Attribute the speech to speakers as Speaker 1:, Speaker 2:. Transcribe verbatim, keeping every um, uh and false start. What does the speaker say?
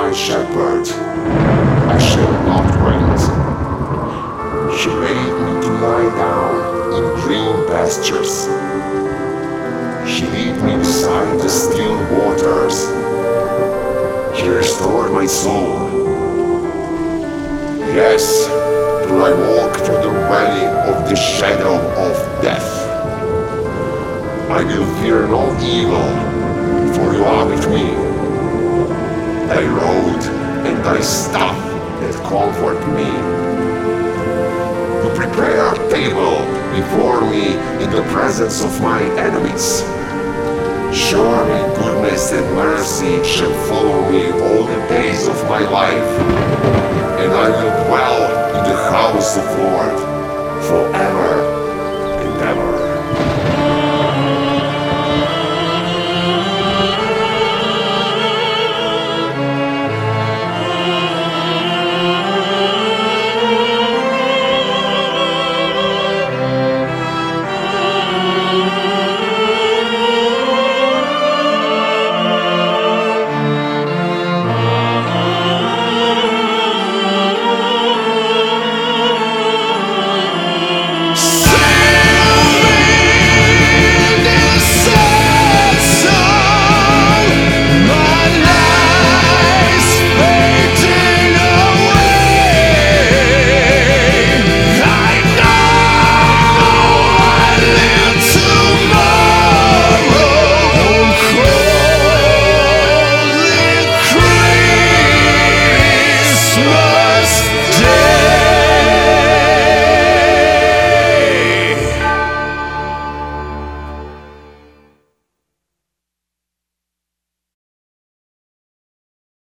Speaker 1: my shepherd, I shall not want. She made me to lie down in green pastures. She lead me beside the still waters. He restored my soul. Yes, though I walk through the valley of the shadow of death, I will fear no evil, for you are with me. Thy rod and thy staff that comfort me. You prepare a table before me in the presence of my enemies. Surely goodness and mercy shall follow me all the days of my life, and I will dwell in the house of the Lord forever and ever.